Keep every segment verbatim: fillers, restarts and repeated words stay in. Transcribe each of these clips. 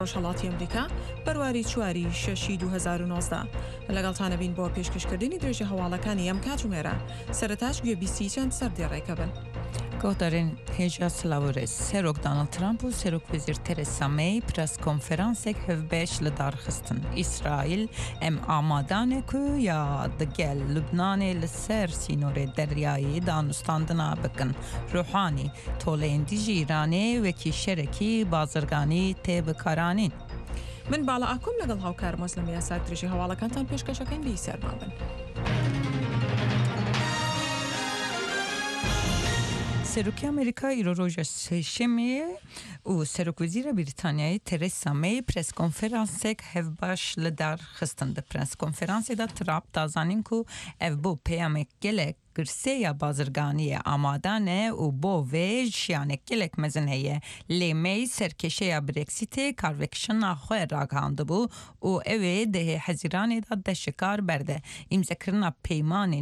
ڕۆژهەڵاتی ئەمریکا بەرواری چواری شەشی دوو هەزار و نۆزدە لەگەڵتانە بین بۆ پێشکەشکردنی درێژی هەواڵەکانی ئەم کاتژمێرە سەرەتاش گوێبیستی چەند سەردێڕێکە بن. گۆدارên hêja Silavorê Serok Donald Trump û Serokvezîr Theresa May preskonferansek hevbeş li darxistin. İsraîl em amadan e ku ya digel Lubnanê li ser sînorê deryayê danûstandina bikin. Ruhanî toleyên dijî Îranê wekî şerekî bazirganî tê bikaranîn. من باڵا ئاکۆم لەگەڵ هاوکارمەز لە یاسا درێژی هەواڵەکانتان پێشکەشەکەین بی سەرما بن. Serokê Amerîka îro roja sêşemê û Serokvezîra Brîtanyayê Theresa May preskonferansek hevbaş li dar xistin. Di preskonferansê de Trump dazanîn ku ev bû peyamek gelek girseya bazirganiyê amadan e û bo vê jiyanek gelek mezin heye. Lê May serkeşeya Brexitê karvekişina xwe ragihandibû û ew ê dihê Hezîranê de deşikar berde. İmzekirina peymanê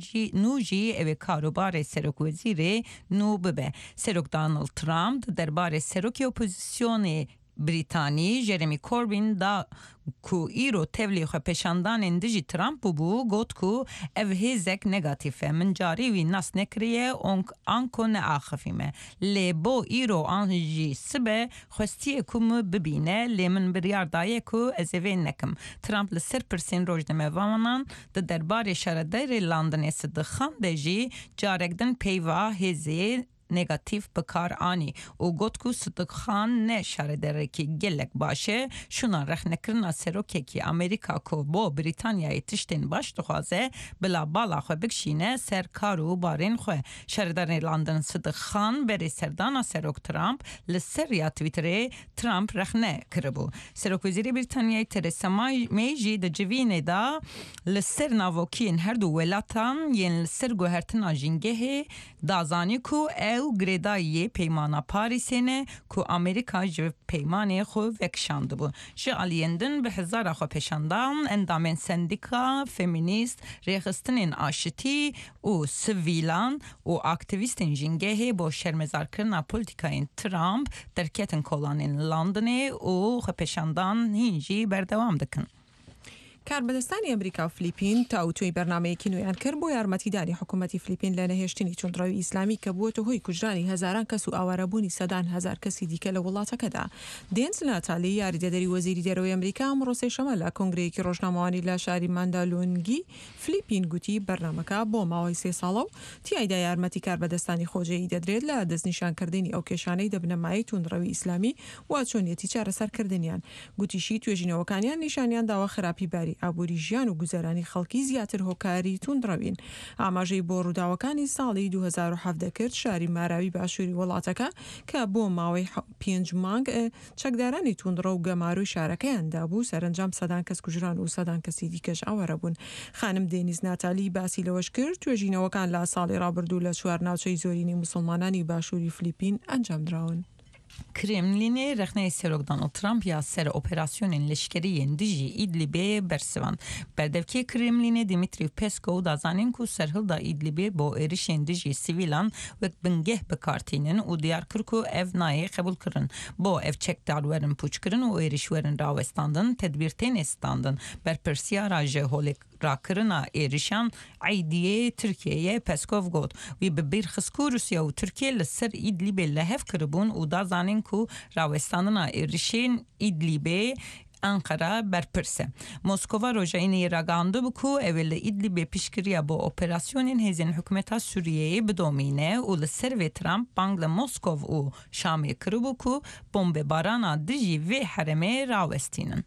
nû jî ew ê karûbarê Serokvezîrê nû bibe. Serok Donald Trump di derbarê serokê opozisyonê Brîtanî Jeremy Corbyn da ku îro tevlî xwe peşandanên dijî Trump bû got ku ev hêzek negatif e. Min carî wî nas nekiriye anko neaxivî me. Lê bo îro an jî sibe xwestiye ku min bibîne lê min biryar daye ku ez ê vê nekim. Trump li ser pirsên rojnamevanan di derbarê şaredarê Londonê Siddiqan de jî carek din peyva hêzê negatif bikar anî û got ku Siddiqan ne şaredarekî gelek baş e şuna rexnekirina serokekî Amerîka ku bo Brîtanyayê tiştên baş dixwaze bila bala xwe bikişîne ser kar û barên xwe. Şaredarê London Siddiqan berê serdana Serok Trump li ser ya Twitterê Trump rexne kiribû. Serokvezîrê Brîtanyayê Theresa May jî di civînê da li ser navokiyên her du welatan yên li ser guhertina jîngehê dazanî ku ew girêdayiyê peymana Parîsê ne ku Amerîka ji peymanê xwe vekişandibû. Ji aliyên din bi hezara xwe peşandan endamên sendîka femînîst, rêxistinên aşitî û sivîlan û aktivîstên jîngehê bo şermezarkirina polîtikayên Trump derketin kolanên Londonê û xwe peşandan hîn jî berdewam dikin. کاربەدەستانی ئەمریکا و فلیپین تاوتوی بەرنامەیەکی نوێیان کرد بۆ یارمەتیدانی حکوومەتی فلیپین لە نەهێشتنی توندڕەوی ئیسلامی کە بووەتە هۆی کوژرانی هەزاران کەس و ئاوارەبوونی سەدان هەزار کەسی دیکە لە وڵاتەکەدا. دێنز ناتالی یاریدەدەری وەزیری دەرەوەی ئەمریکا ئەمڕۆ سێشەمە لە کۆنگرەیەکی ڕۆژنامەوانی لە شاری ماندالونگی فلیپین گوتی بەرنامەکە بۆ ماوەی سێ ساڵە و تیایدا یارمەتی کاربەدەستانی خۆجێی دەدرێت لە دەستنیشانکردنی ئەو کێشانەی دەبنەمایی توندڕەوی ئیسلامی و چۆنیەتی چارەسەرکردنیان. گوتیشی توێژینەوەکانیان نیشانیان داوە خراپی باری ئابووری ژیان و گوزەرانی خەڵکی زیاتر هۆکاری توندڕەوین. ئاماژەی بۆ ڕووداوەکانی ساڵی دوو هەزار و هەفت دەکرد شاری ماراوی باشووری وڵاتەکە کە بۆ ماوەی پێنج مانگ چەکدارانی توندڕە و گەماروی شارەکەیاندا بوو سەرنجام سەدان کەس کوژران و سەدان کەسی دیکەش ئاوارە بوون. خانم دێنیز ناتالی باسی لەوەش کرد توێژینەوەکان لە ساڵی ڕابردوو لە چوار ناوچەی زۆرینی مسلمانانی باشووری فلیپین ئەنجام دراون. Kremlinê rexneyê Serok Donald Trump ya ser operasyonên leşkeriyên dijî İdlibê bersivand. Berdevkê Kremlinê Dmitry Peskov dazanîn ku serhilda İdlibê bo êrişên dijî sivîlan wek bingeh bikartînin û diyar kir ku ev nayê qebûl kirin. Bo ev çekdar werin pûçkirin û êriş werin rawestandin tedbîr tên standin. Berpirsiyara ji holê rakirina êrişan eydiyê Tirkiyeyê Peskov got. Wî bi bîr xist ku Rusya û Tirkiye li ser İdlibê lehev kiribûn û dazanîn ku rawestandina êrişên İdlibê Ankara berpirse. Moskova rojayînê ragandibû ku ew li İdlibê piştgiriya bo operasyonên hêzên hikûmeta Sûriyeyê bidomîne û li ser vê Trump bang li Moskov û Şamê kiribû ku bombebarana dijî vê herêmê rawestînin.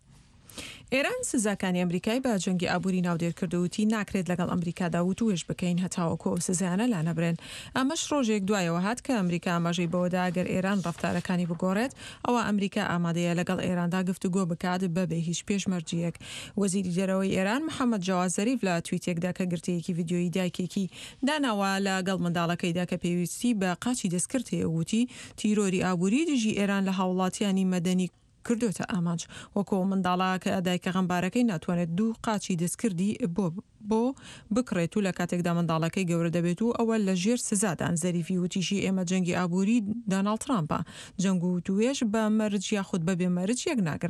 ئێران سزاکانی ئەمریکای بە جەنگی ئابووری ناودێر کردووتی ناکرێت لەگەڵ ئەمریکادا و توێژ بکەین هەتاوەکو ئەو سزایانە لا نەبرێن. ئەمەش ڕۆژێک دوایەوە هات کە ئەمریکا ئاماژەی بەوەدا ئەگەر ئێران ڕەفتارەکانی بگۆڕێت ئەوە ئەمریکا ئامادەیە لەگەڵ ئێراندا گفتوگۆ بکات بەبێ هیچ پێشمەرجیەک. وەزیری دەرەوەی ئێران محەممەد جاواد زەریف لە تویتێکدا کە گرتەیەکی ڤیدیۆیی دایکێکی داناوە لەگەڵ منداڵەکەیدا کە پێویستی بە قاچی دەستکرد هەیە وتی تیرۆری ئابووری دژی ئێران لە هاوڵاتیانی مەدەنی کردوتە ئامانج وەکۆ منداڵا کە ئەدایکە غەمبارەکەی ناتوانێت دوو قاچی دەستکردی بۆ بۆ بکڕێت و لە کاتێکدا منداڵەکەی گەورە دەبێت و ئەوە لە ژێر سزادان. زەریفی وتیشی ئێمە جەنگی ئابووری داناڵد ترامپە جەنگ و توێژ بە مەرج یاخود بەبێ مەرج یەک ناگرن.